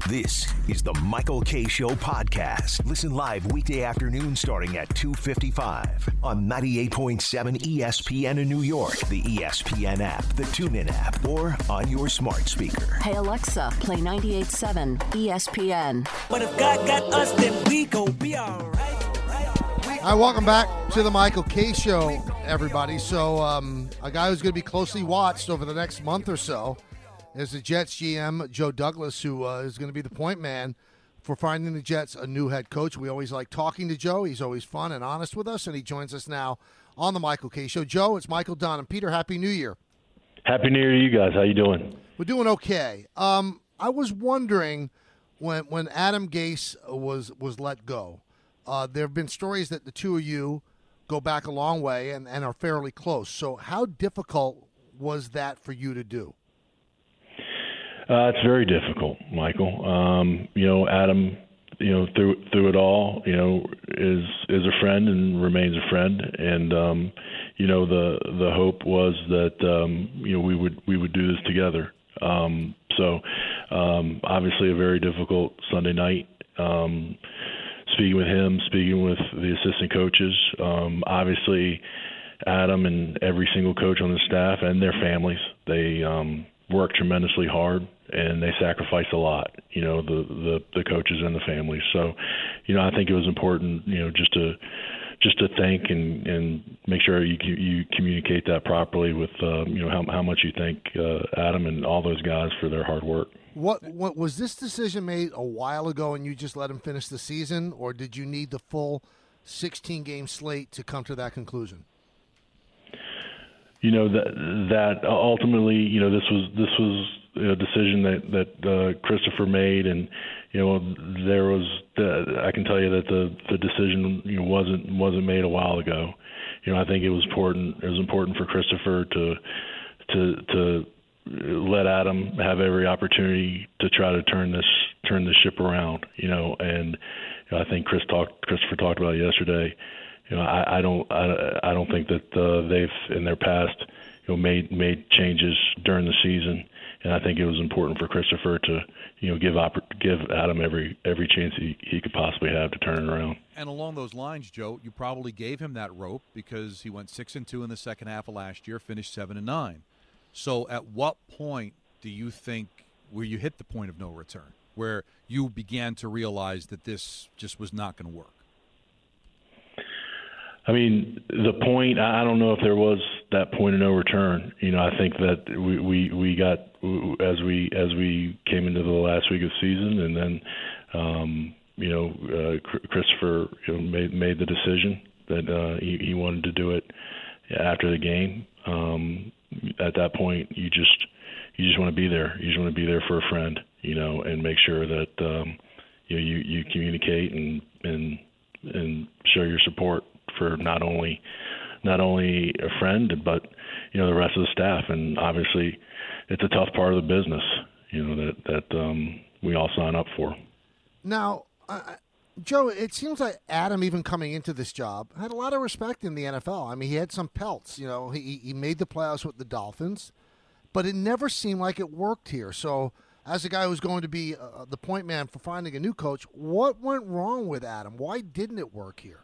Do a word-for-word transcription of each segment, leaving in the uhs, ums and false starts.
This is the Michael Kay Show podcast. Listen live weekday afternoon starting at two fifty-five on ninety-eight point seven E S P N in New York, the E S P N app, the TuneIn app, or on your smart speaker. Hey Alexa, play ninety-eight point seven E S P N. But if God got us, then we gon' be all right. Hi, welcome back to the Michael Kay Show, everybody. So um, a guy who's going to be closely watched over the next month or so is the Jets G M, Joe Douglas, who uh, is going to be the point man for finding the Jets a new head coach. We always like talking to Joe. He's always fun and honest with us, and he joins us now on the Michael Kay Show. Joe, it's Michael, Don, and Peter. Happy New Year. Happy New Year to you guys. How you doing? We're doing okay. Um, I was wondering when when Adam Gase was, was let go, uh, there have been stories that the two of you go back a long way and, and are fairly close. So how difficult was that for you to do? Uh, it's very difficult, Michael. Um, you know, Adam, you know, through through it all, you know, is is a friend and remains a friend. And um, you know, the the hope was that um, you know we would we would do this together. Um, so um, obviously, a very difficult Sunday night. Um, speaking with him, speaking with the assistant coaches. Um, obviously, Adam and every single coach on the staff and their families, they um, work tremendously hard. And they sacrifice a lot, you know, the, the, the coaches and the families. So, you know, I think it was important, you know, just to just to thank and, and make sure you you communicate that properly with, uh, you know, how how much you thank uh, Adam and all those guys for their hard work. What, what was this decision made a while ago and you just let him finish the season, or did you need the full sixteen-game slate to come to that conclusion? You know, that that ultimately, you know, this was this was a decision that that uh, Christopher made, and you know, there was the, I can tell you that the the decision, you know, wasn't wasn't made a while ago. You know, I think it was important. It was important for Christopher to to to let Adam have every opportunity to try to turn this turn this ship around. You know, and you know, I think Chris talked Christopher talked about it yesterday. You know, I, I don't, I, I don't think that uh, they've in their past, you know, made made changes during the season, and I think it was important for Christopher to, you know, give oppor- give Adam every every chance he, he could possibly have to turn it around. And along those lines, Joe, you probably gave him that rope because he went six and two in the second half of last year, finished seven and nine. So, at what point do you think where you hit the point of no return, where you began to realize that this just was not going to work? I mean, the point, I don't know if there was that point of no return. You know, I think that we, we, we got, as we as we came into the last week of the season, and then, um, you know, uh, Christopher you know, made made the decision that uh, he, he wanted to do it after the game. Um, at that point, you just you just want to be there. You just want to be there for a friend, you know, and make sure that, um, you know, you, you communicate and, and, and show your support for not only not only a friend, but you know the rest of the staff. And obviously, it's a tough part of the business, you know that that um, we all sign up for. Now, uh, Joe, it seems like Adam, even coming into this job, had a lot of respect in the N F L. I mean, he had some pelts. You know, he he made the playoffs with the Dolphins, but it never seemed like it worked here. So, as a guy who's going to be uh, the point man for finding a new coach, what went wrong with Adam? Why didn't it work here?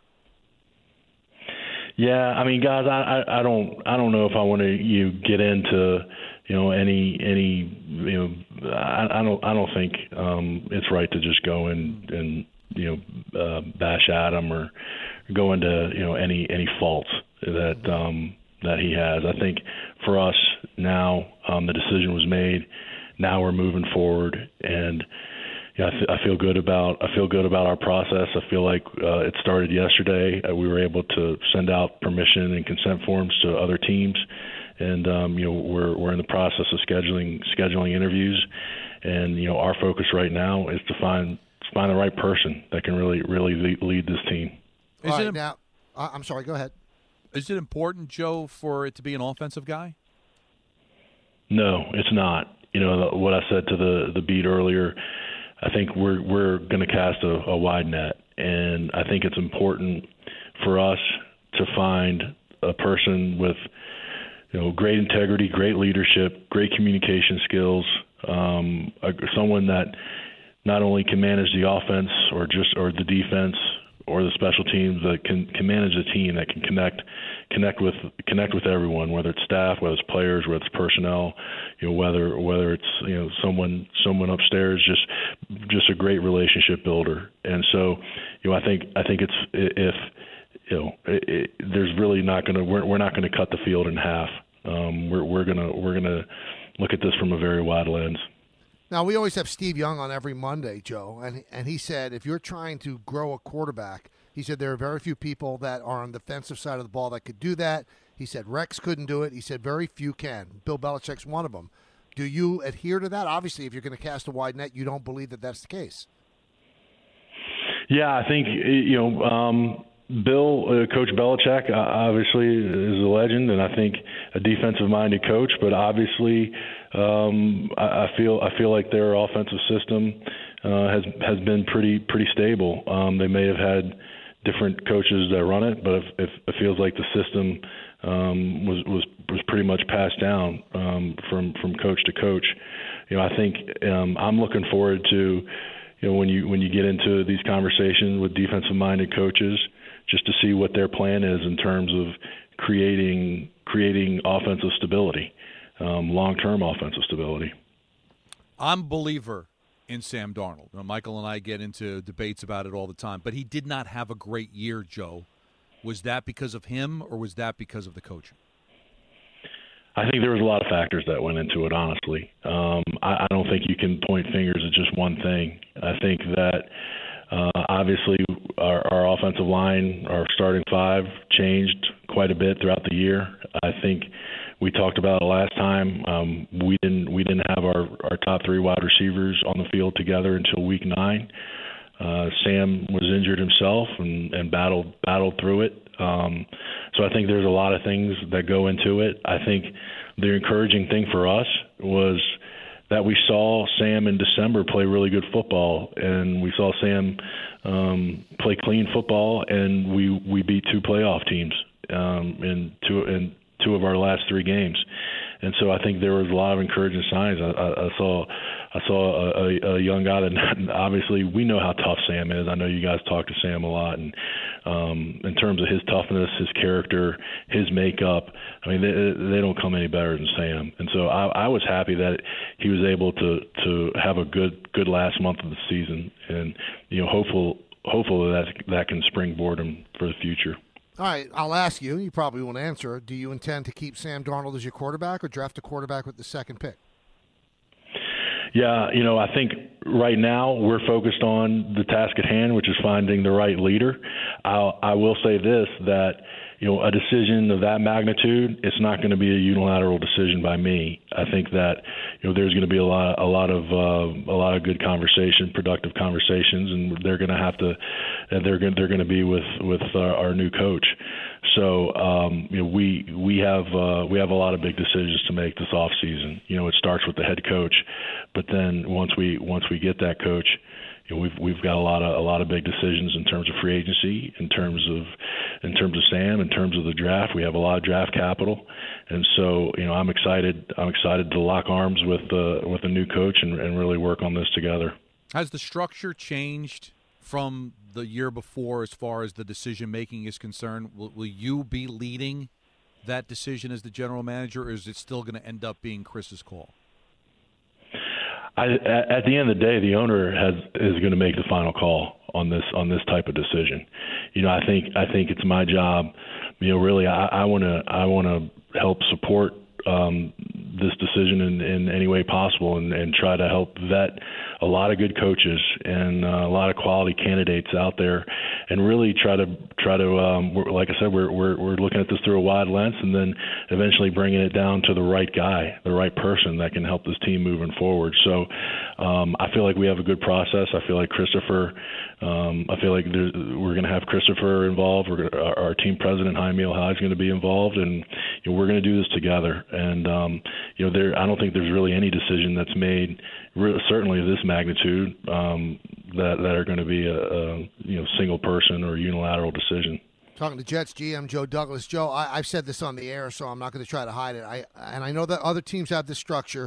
Yeah, I mean, guys, I, I, I don't, I don't know if I want to you get into, you know, any, any, you know, I, I don't, I don't think um, it's right to just go and, and you know, uh, bash Adam or go into, you know, any, any faults that um, that he has. I think for us now, um, the decision was made. Now we're moving forward, and yeah, I, th- I feel good about I feel good about our process. I feel like uh, it started yesterday. Uh, we were able to send out permission and consent forms to other teams, and um, you know we're we're in the process of scheduling scheduling interviews. And you know our focus right now is to find find the right person that can really really lead, lead this team. All Is right, it, now, uh, I'm sorry. Go ahead. Is it important, Joe, for it to be an offensive guy? No, it's not. You know what I said to the the beat earlier. I think we're we're going to cast a, a wide net, and I think it's important for us to find a person with, you know, great integrity, great leadership, great communication skills, um, a, someone that not only can manage the offense or just or the defense or the special teams, that can, can manage a team that can connect connect with connect with everyone, whether it's staff, whether it's players, whether it's personnel, you know, whether whether it's you know someone someone upstairs, just just a great relationship builder. And so, you know, I think I think it's if you know it, it, there's really not going to we're we're not going to cut the field in half. Um, we're we're gonna we're gonna look at this from a very wide lens. Now, we always have Steve Young on every Monday, Joe, and and he said if you're trying to grow a quarterback, he said there are very few people that are on the defensive side of the ball that could do that. He said Rex couldn't do it. He said very few can. Bill Belichick's one of them. Do you adhere to that? Obviously, if you're going to cast a wide net, you don't believe that that's the case. Yeah, I think, you know, um, Bill, uh, Coach Belichick, uh, obviously is a legend, and I think a defensive-minded coach. But obviously, um, I, I feel I feel like their offensive system uh, has has been pretty pretty stable. Um, they may have had different coaches that run it, but if, if it feels like the system um, was was was pretty much passed down um, from from coach to coach. You know, I think um, I'm looking forward to, you know, when you when you get into these conversations with defensive-minded coaches, just to see what their plan is in terms of creating creating offensive stability, um, long-term offensive stability. I'm a believer in Sam Darnold. Now, Michael and I get into debates about it all the time, but he did not have a great year, Joe. Was that because of him, or was that because of the coaching? I think there was a lot of factors that went into it, honestly. Um, I, I don't think you can point fingers at just one thing. I think that Uh, obviously, our, our offensive line, our starting five, changed quite a bit throughout the year. I think we talked about it last time. Um, we didn't we didn't have our, our top three wide receivers on the field together until week nine. Uh, Sam was injured himself and, and battled battled through it. Um, so I think there's a lot of things that go into it. I think the encouraging thing for us was that we saw Sam in December play really good football, and we saw Sam um, play clean football, and we, we beat two playoff teams um, in two in two of our last three games. And so I think there was a lot of encouraging signs. I, I, I saw I saw a, a young guy that obviously we know how tough Sam is. I know you guys talk to Sam a lot, and um, in terms of his toughness, his character, his makeup, I mean, they, they don't come any better than Sam. And so I, I was happy that he was able to to have a good good last month of the season, and you know, hopeful hopefully that that can springboard him for the future. All right, I'll ask you. You probably won't answer. Do you intend to keep Sam Darnold as your quarterback or draft a quarterback with the second pick? Yeah, you know, I think right now we're focused on the task at hand, which is finding the right leader. I'll, I will say this, that, you know, a decision of that magnitude, it's not going to be a unilateral decision by me. I think that, you know, there's going to be a lot, a lot of, uh, a lot of good conversation, productive conversations, and they're going to have to, they're going, they're going to be with, with our, our new coach. So, um, you know, we we have uh, we have a lot of big decisions to make this off season. You know, it starts with the head coach, but then once we once we get that coach, you know, we've we've got a lot of a lot of big decisions in terms of free agency, in terms of in terms of Sam, in terms of the draft. We have a lot of draft capital, and so, you know, I'm excited. I'm excited to lock arms with uh, with a new coach and, and really work on this together. Has the structure changed from the year before as far as the decision-making is concerned? Will, will you be leading that decision as the general manager, or is it still going to end up being Chris's call? I, at the end of the day, the owner has is going to make the final call on this on this type of decision. You know, I think I think it's my job. You know, really, I want to I want to help support um, this decision in, in any way possible, and, and try to help vet a lot of good coaches and uh, a lot of quality candidates out there, and really try to try to um, we're, like I said, we're, we're we're looking at this through a wide lens, and then eventually bringing it down to the right guy, the right person that can help this team moving forward. So um, I feel like we have a good process. I feel like Christopher, um, I feel like we're going to have Christopher involved. We're gonna, our, our team president, Jaime Ojai, is going to be involved, and you know, we're going to do this together. And um, you know, there I don't think there's really any decision that's made, certainly of this magnitude, um, that that are going to be a, a you know single person or unilateral decision. Talking to Jets G M Joe Douglas. Joe, I, I've said this on the air, so I'm not going to try to hide it. I and I know that other teams have this structure.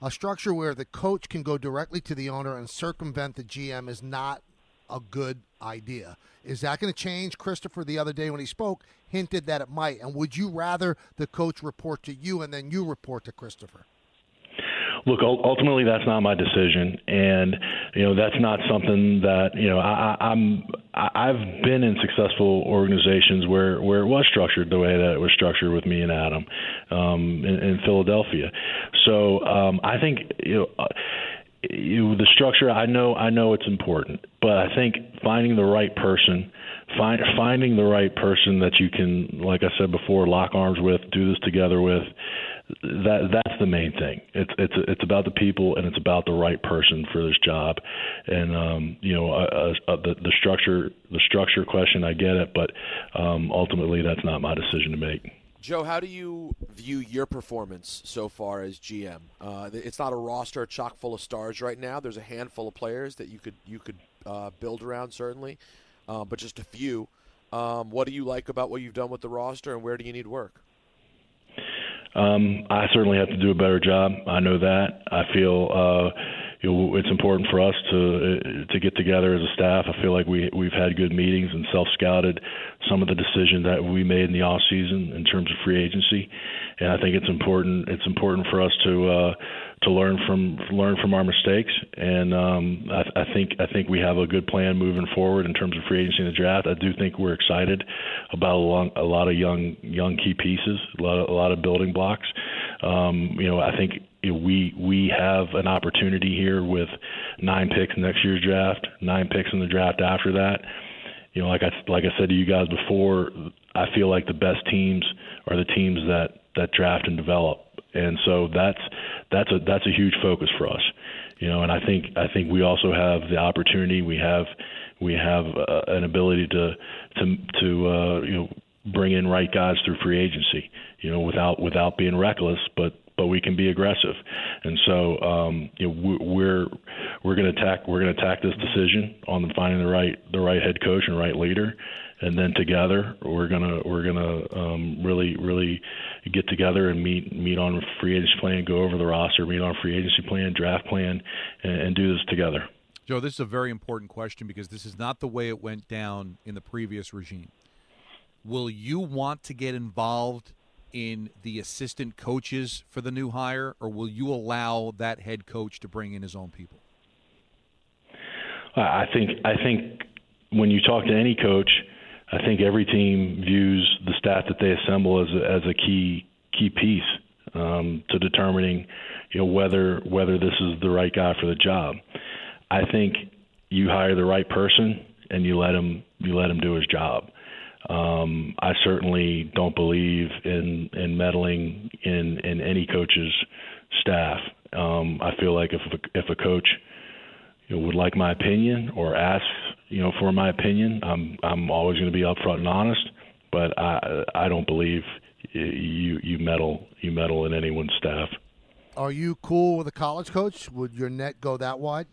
a structure where the coach can go directly to the owner and circumvent the G M is not a good idea. Is that going to change? Christopher, the other day when he spoke, hinted that it might. And would you rather the coach report to you and then you report to Christopher? Look, ultimately, that's not my decision, and you know that's not something that you know I, I'm. I've been in successful organizations where, where it was structured the way that it was structured with me and Adam um, in, in Philadelphia. So um, I think you know. Uh, You, the structure, I know, I know it's important, but I think finding the right person, find, finding the right person that you can, like I said before, lock arms with, do this together with, that that's the main thing. It's it's it's about the people and it's about the right person for this job, and um, you know, uh, uh, the the structure, the structure question, I get it, but um, ultimately that's not my decision to make. Joe, how do you view your performance so far as G M? Uh, it's not a roster chock full of stars right now. There's a handful of players that you could you could uh, build around, certainly, uh, but just a few. Um, what do you like about what you've done with the roster, and where do you need work? Um, I certainly have to do a better job. I know that. I feel uh, you know, it's important for us to to get together as a staff. I feel like we we've had good meetings and self-scouted some of the decisions that we made in the off season in terms of free agency, and I think it's important. It's important for us to uh, to learn from learn from our mistakes, and um, I, I think I think we have a good plan moving forward in terms of free agency and the draft. I do think we're excited about a, long, a lot of young young key pieces, a lot of, a lot of building blocks. Um, you know, I think we we have an opportunity here with nine picks in next year's draft, nine picks in the draft after that. You know, like I like I said to you guys before, I feel like the best teams are the teams that, that draft and develop, and so that's that's a that's a huge focus for us. You know, and I think I think we also have the opportunity. We have we have uh, an ability to to to uh, you know bring in right guys through free agency. You know, without without being reckless, but. But we can be aggressive, and so um, you know, we're we're going to attack we're going to attack this decision on finding the right the right head coach and right leader, and then together we're gonna we're gonna um, really really get together and meet meet on a free agency plan, go over the roster, meet on a free agency plan, draft plan, and, and do this together. Joe, this is a very important question because this is not the way it went down in the previous regime. Will you want to get involved in the assistant coaches for the new hire, or will you allow that head coach to bring in his own people? I think I think when you talk to any coach, I think every team views the staff that they assemble as a, as a key key piece um, to determining, you know, whether whether this is the right guy for the job. I think you hire the right person and you let him you let him do his job. Um, I certainly don't believe in, in meddling in, in any coach's staff. Um, I feel like if a, if a coach you know, would like my opinion or ask you know for my opinion, I'm I'm always going to be upfront and honest. But I I don't believe you you meddle you meddle in anyone's staff. Are you cool with a college coach? Would your net go that wide?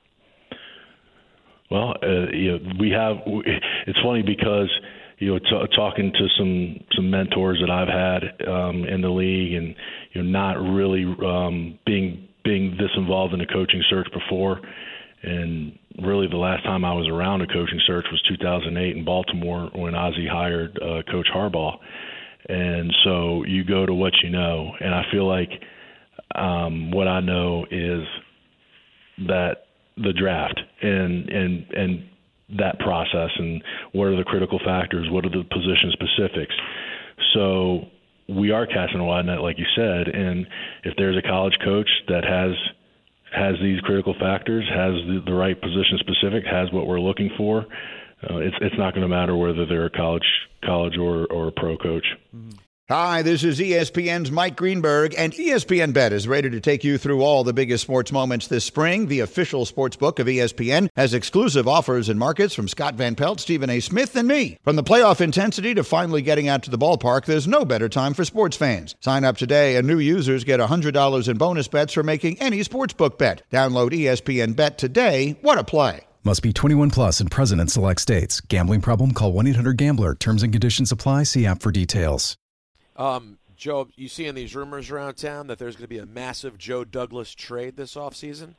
Well, uh, you know, we have. It's funny because. You know, t- talking to some, some mentors that I've had um, in the league, and you know, not really um, being being this involved in a coaching search before, and really the last time I was around a coaching search was two thousand eight in Baltimore when Ozzie hired uh, Coach Harbaugh, and so you go to what you know, and I feel like um, what I know is that the draft and and and. that process and what are the critical factors, what are the position specifics. So we are casting a wide net, like you said, and if there's a college coach that has has these critical factors, has the, the right position specific, has what we're looking for, uh, it's it's not going to matter whether they're a college college or, or a pro coach. Mm-hmm. Hi, this is E S P N's Mike Greenberg, and E S P N Bet is ready to take you through all the biggest sports moments this spring. The official sports book of E S P N has exclusive offers and markets from Scott Van Pelt, Stephen A. Smith, and me. From the playoff intensity to finally getting out to the ballpark, there's no better time for sports fans. Sign up today, and new users get one hundred dollars in bonus bets for making any sportsbook bet. Download E S P N Bet today. What a play. Must be twenty-one plus and present in select states. Gambling problem? Call one eight hundred gambler. Terms and conditions apply. See app for details. Um, Joe, you seeing these rumors around town that there's going to be a massive Joe Douglas trade this offseason?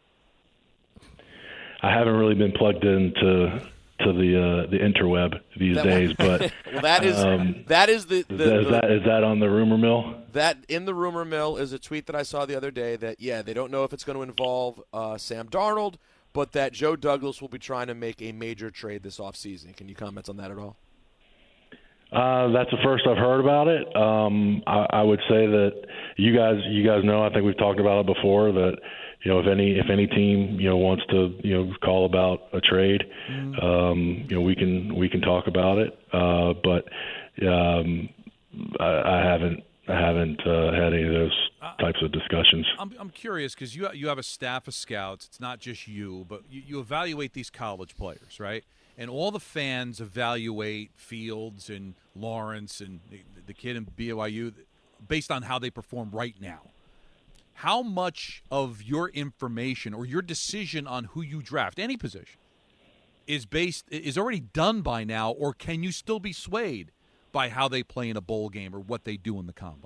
I haven't really been plugged into to the uh, the interweb these that, days, but well, that is um, that is the, the, is, that, is the that is that on the rumor mill? That in the rumor mill is a tweet that I saw the other day that yeah they don't know if it's going to involve uh, Sam Darnold, but that Joe Douglas will be trying to make a major trade this offseason. Can you comment on that at all? Uh, that's the first I've heard about it. Um, I, I would say that you guys, you guys know. I think we've talked about it before. That you know, if any if any team you know wants to you know call about a trade, mm. um, you know, we can we can talk about it. Uh, but um, I, I haven't I haven't uh, had any of those types of discussions. I'm I'm curious because you you have a staff of scouts. It's not just you, but you, you evaluate these college players, right? And all the fans evaluate Fields and Lawrence and the, the kid in B Y U based on how they perform right now. How much of your information or your decision on who you draft, any position, is based is already done by now, or can you still be swayed by how they play in a bowl game or what they do in the combine?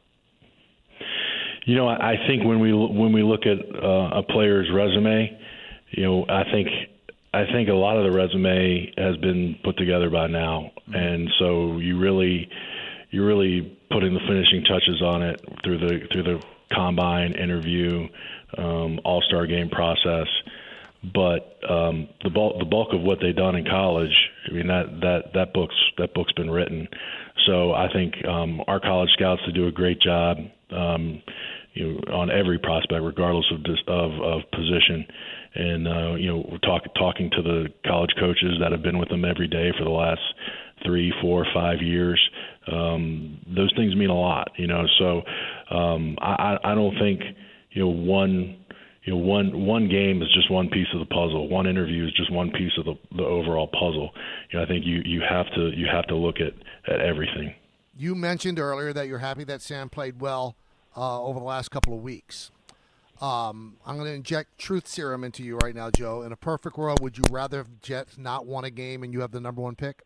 You know, I think when we when we look at uh, a player's resume, you know, I think. I think a lot of the resume has been put together by now, mm-hmm. and so you really, you're really putting the finishing touches on it through the through the combine, interview, um, all-star game process. But um, the bulk the bulk of what they've done in college, I mean that that that book's that book's been written. So I think um, our college scouts do a great job, um, you know, on every prospect, regardless of of, of position. And, uh, you know, we're talk, talking to the college coaches that have been with them every day for the last three, four, five years. Um, those things mean a lot, you know. So um, I, I don't think, you know, one, you know, one one game is just one piece of the puzzle. One interview is just one piece of the, the overall puzzle. You know, I think you, you have to you have to look at, at everything. You mentioned earlier that you're happy that Sam played well uh, over the last couple of weeks. Um, I'm going to inject truth serum into you right now, Joe. In a perfect world, would you rather have Jets not won a game and you have the number one pick?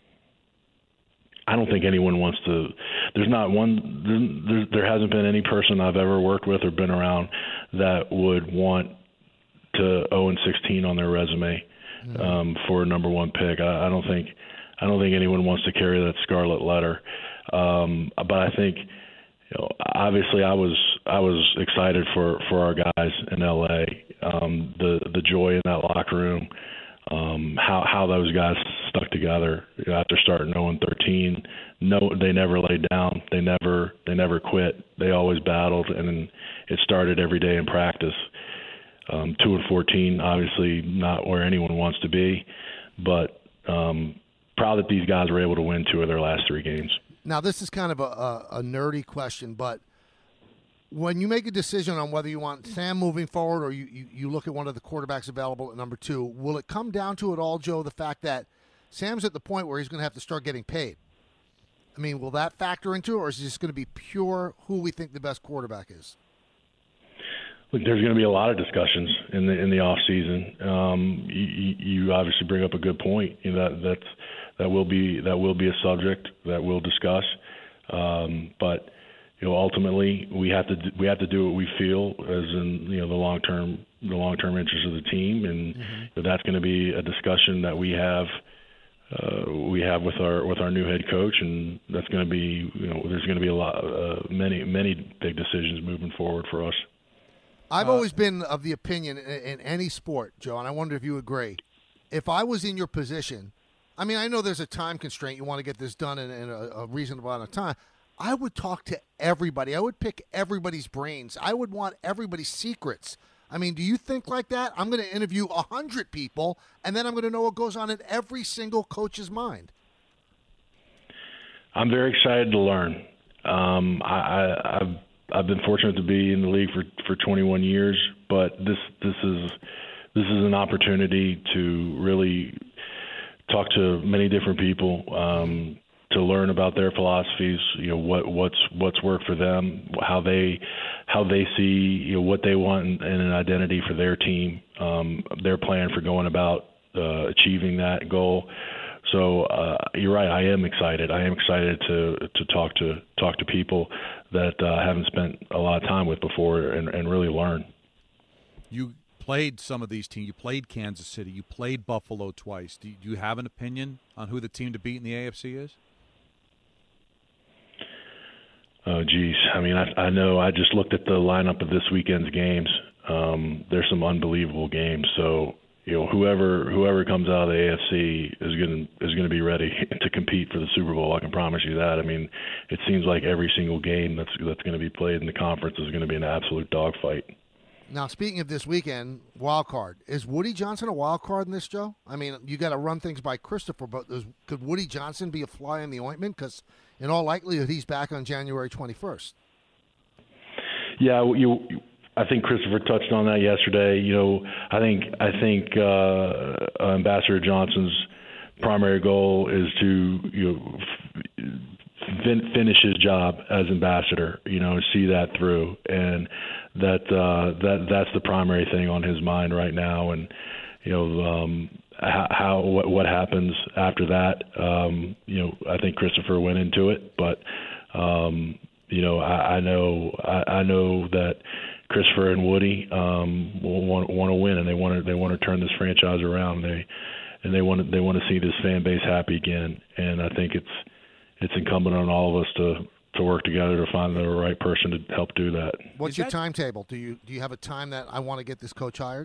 I don't think anyone wants to. There's not one. There, there hasn't been any person I've ever worked with or been around that would want to oh and sixteen on their resume mm-hmm. um, for a number one pick. I, I don't think. I don't think anyone wants to carry that scarlet letter. Um, but I think. You know, obviously, I was I was excited for, for our guys in L A. Um, the the joy in that locker room, um, how how those guys stuck together after starting oh and thirteen. No, they never laid down. They never they never quit. They always battled, and it started every day in practice. Um, two and fourteen, obviously not where anyone wants to be, but um, proud that these guys were able to win two of their last three games. Now, this is kind of a, a, a nerdy question, but when you make a decision on whether you want Sam moving forward or you, you, you look at one of the quarterbacks available at number two, will it come down to it all, Joe, the fact that Sam's at the point where he's going to have to start getting paid? I mean, will that factor into it, or is it just going to be pure who we think the best quarterback is? Look, there's going to be a lot of discussions in the in the off season. Um, you, you obviously bring up a good point. You know, that that's that will be that will be a subject that we'll discuss. Um, but you know, ultimately, we have to do, we have to do what we feel as in you know the long term the long term interest of the team, and mm-hmm. you know, that's going to be a discussion that we have uh, we have with our with our new head coach, and that's going to be you know there's going to be a lot uh, many many big decisions moving forward for us. I've uh, always been of the opinion in, in any sport, Joe, and I wonder if you agree. If I was in your position, I mean, I know there's a time constraint. You want to get this done in, in a, a reasonable amount of time. I would talk to everybody. I would pick everybody's brains. I would want everybody's secrets. I mean, do you think like that? I'm going to interview one hundred people, and then I'm going to know what goes on in every single coach's mind. I'm very excited to learn. Um, I, I, I've I've been fortunate to be in the league for, for twenty-one years, but this this is this is an opportunity to really talk to many different people, um, to learn about their philosophies. You know what what's what's worked for them, how they how they see you know what they want in, in an identity for their team, um, their plan for going about uh, achieving that goal. So uh, you're right. I am excited. I am excited to to talk to talk to people that uh, I haven't spent a lot of time with before and, and really learn. You played some of these teams. You played Kansas City. You played Buffalo twice. Do you, do you have an opinion on who the team to beat in the A F C is? Oh, geez. I mean, I, I know. I just looked at the lineup of this weekend's games. Um, there's some unbelievable games. So, you know, whoever whoever comes out of the A F C is going to is going to be ready to compete for the Super Bowl. I can promise you that. I mean, it seems like every single game that's that's going to be played in the conference is going to be an absolute dogfight. Now, speaking of this weekend, wild card. Is Woody Johnson a wild card in this, Joe? I mean, you got to run things by Christopher, but does, could Woody Johnson be a fly in the ointment? Because in all likelihood, he's back on January twenty-first. Yeah, you. I think Christopher touched on that yesterday. You know, I think I think uh, Ambassador Johnson's primary goal is to you know fin- finish his job as ambassador. You know, see that through, and that uh, that that's the primary thing on his mind right now. And you know, um, how, how what, what happens after that? Um, you know, I think Christopher went into it, but um, you know, I, I know I, I know that Christopher and Woody um, want, want to win, and they want to they want to turn this franchise around. They and they want to they want to see this fan base happy again. And I think it's it's incumbent on all of us to, to work together to find the right person to help do that. What's Is your that- timetable? Do you do you have a time that I want to get this coach hired?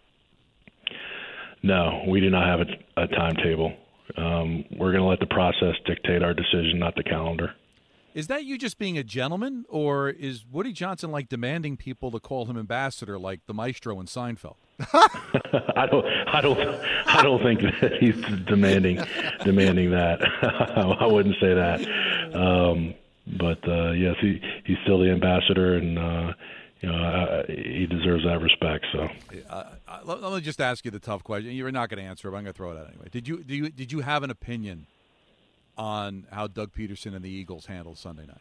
No, we do not have a, a timetable. Um, we're going to let the process dictate our decision, not the calendar. Is that you just being a gentleman, or is Woody Johnson like demanding people to call him ambassador, like the maestro in Seinfeld? I don't, I don't, I don't think that he's demanding, demanding that. I wouldn't say that. Um, but uh, yes, he, he's still the ambassador, and uh, you know uh, he deserves that respect. So, uh, let, let me just ask you the tough question. You're not going to answer it, but I'm going to throw it out anyway. Did you, do you, did you have an opinion on how Doug Peterson and the Eagles handled Sunday night?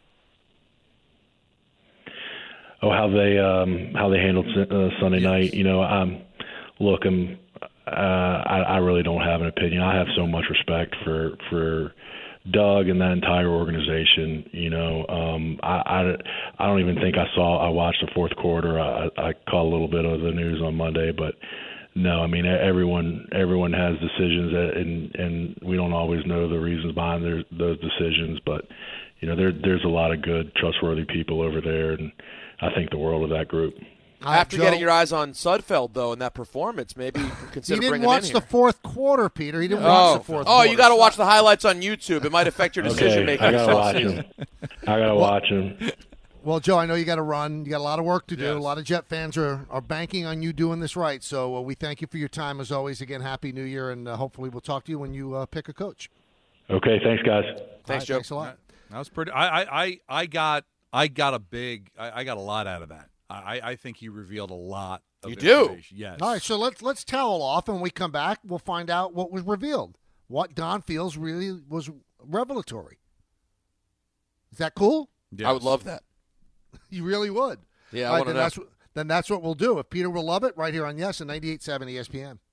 Oh, how they um, how they handled uh, Sunday yes. night. You know, um, look, I'm, uh, I, I really don't have an opinion. I have so much respect for for Doug and that entire organization. You know, um, I, I I don't even think I saw. I watched the fourth quarter. I, I caught a little bit of the news on Monday, but no, I mean everyone everyone has decisions, that, and and we don't always know the reasons behind their, those decisions. But you know, there there's a lot of good, trustworthy people over there, and I think the world of that group. After Joe, getting your eyes on Sudfeld, though, in that performance, maybe consider he didn't bringing him watch in the here. fourth quarter, Peter. He didn't oh. watch the fourth oh, quarter. you got to watch the highlights on YouTube. It might affect your decision okay, making. I gotta watch him. I gotta well, watch him. Well, Joe, I know you got to run. You got a lot of work to do. Yes. A lot of Jet fans are, are banking on you doing this right. So uh, we thank you for your time as always. Again, Happy New Year, and uh, hopefully we'll talk to you when you uh, pick a coach. Okay, thanks, guys. Thanks, right, Joe. Thanks a lot. That was pretty. I, I, I, I got I got a big. I, I got a lot out of that. I, I think he revealed a lot. Of You do? Yes. All right, so let's let's towel off, and when we come back, we'll find out what was revealed. What Don feels really was revelatory. Is that cool? Yes. I would love that. You really would. Yeah, All I right, want to then know. that's, then that's what we'll do. If Peter will love it, right here on Yes and ninety-eight point seven E S P N.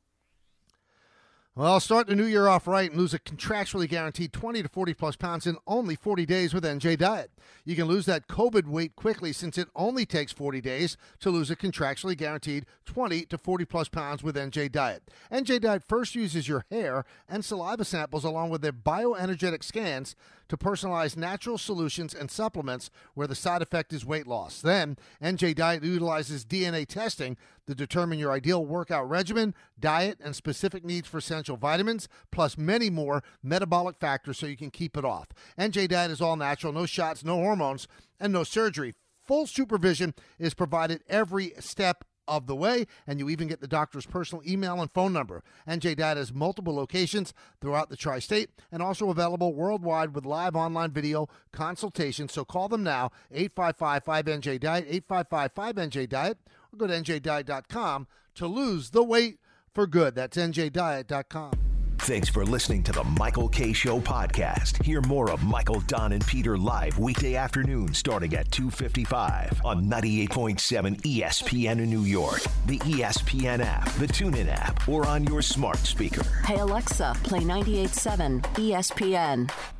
Well, start the new year off right and lose a contractually guaranteed twenty to forty plus pounds in only forty days with N J Diet. You can lose that COVID weight quickly since it only takes forty days to lose a contractually guaranteed twenty to forty plus pounds with N J Diet. N J Diet first uses your hair and saliva samples along with their bioenergetic scans to personalize natural solutions and supplements where the side effect is weight loss. Then, N J Diet utilizes D N A testing to determine your ideal workout regimen, diet, and specific needs for essential vitamins, plus many more metabolic factors so you can keep it off. N J Diet is all natural, no shots, no hormones, and no surgery. Full supervision is provided every step of the way, and you even get the doctor's personal email and phone number. N J Diet has multiple locations throughout the tri-state and also available worldwide with live online video consultations. So call them now, eight five five, five N J Diet, eight five five, five N J Diet, or go to N J diet dot com to lose the weight for good. That's N J diet dot com. Thanks for listening to the Michael Kay Show podcast. Hear more of Michael, Don, and Peter live weekday afternoon starting at two fifty-five on ninety-eight point seven E S P N in New York, the E S P N app, the TuneIn app, or on your smart speaker. Hey Alexa, play ninety-eight point seven E S P N.